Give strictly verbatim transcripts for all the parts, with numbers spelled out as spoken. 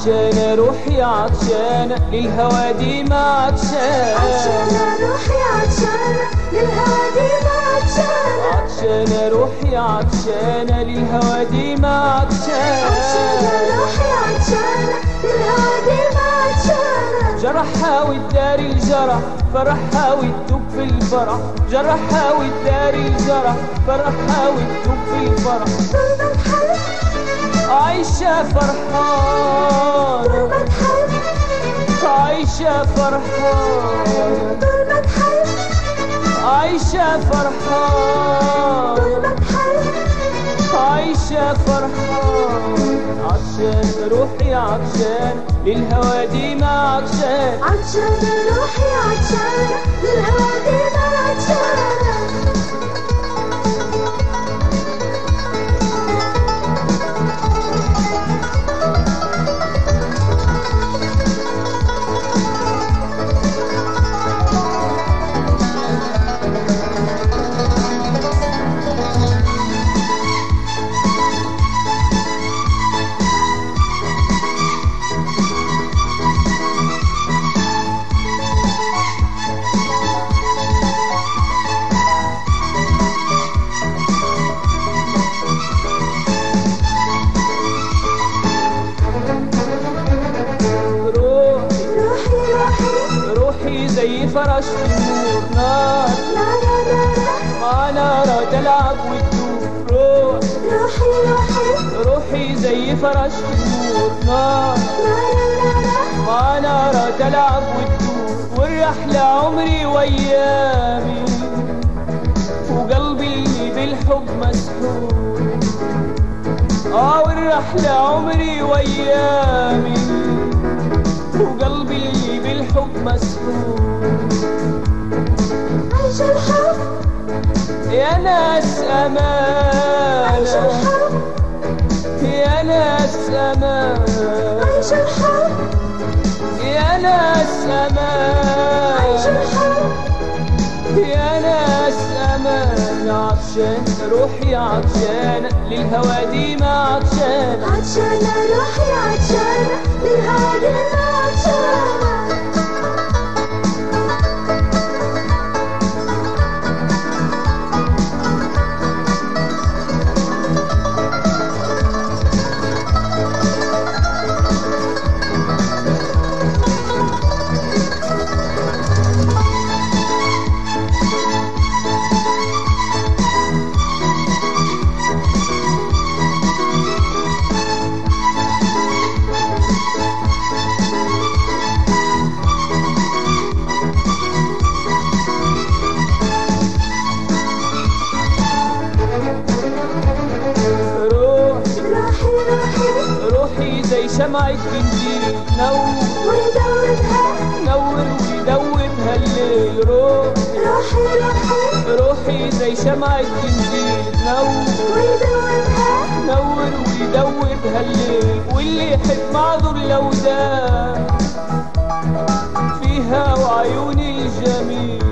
عطشانة روحي عطشانة للهوا دي ما عطشانة. عطشانة روحي عطشانة للهوا دي ما عطشانة. عطشانة روحي عطشانة للهوا دي ما عطشانة. عطشانة روحي عطشانة للهوا دي ما عطشانة. جرحها والداري الجرح فرحها وتدوب في الفرح. جرحها والداري الجرح فرحها وتدوب في الفرح. طول ما تحب عايشة فرحانة. طول ما تحب عايشة فرحانة. طول ما تحب عايشة فرحانة. طول ما تحب عايشة فرحانة. عطشانة روحي عطشانة للهوا دي ما عطشانة. عطشانة روحي عطشانة للهوا دي ما عطشانة. روحي زي فرش في النور نار. نارا نارا مع نارة تلعب وتدور. روحي روحي روحي روحي زي فرش في النور نار. نارا نارا مع نارة تلعب وتدور. والرحلة عمري وأيامي وقلبي بالحب مسحور. اه والرحلة عمري وأيامي وقلبي بالحب مسحور. عيش الحب يا ناس عيش أمانة. الحب يا ناس أمانة. عيش الحب يا ناس عيش أمانة. الحب يا ناس أمانة. عطشانة روحي عطشانة للهوا دي ما عطشانة. عطشانة روحي عطشانة للهوا دي ما عطشانة. روحي روحي روحي روحي زي شمعة جنزير نور. ويدوبها نور ويدوبها الليل. روحي روحي روحي روحي زي شمعة جنزير نور. ويدوبها نور ويدوبها الليل. واللي يحب معذور لو ده فيها وعيوني الجميل.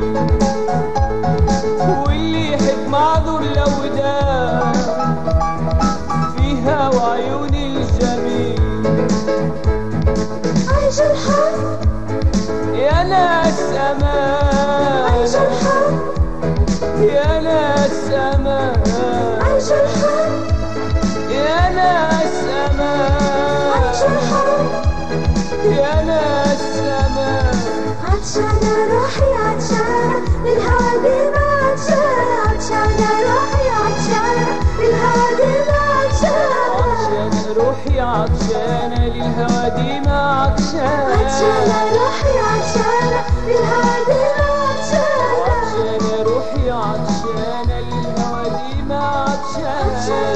واللي يحب معذور لو ده فيها وعيوني الجميل. عيش الحب يا ناس أمان. عيش الحب يا ناس أمان. عيش الحب يا ناس أمان. عيش الحب يا ناس أمان. عطشانة روحي عطشانة للهوا دي ما عطشانة. عطشانة روحي عطشانة للهوا دي ما عطشانة. عطشانة روحي عطشانة للهوا دي ما عطشانة. عطشانة روحي عطشانة للهوا دي ما عطشانة. عطشانة روحي عطشانة للهوا دي ما عطشانة.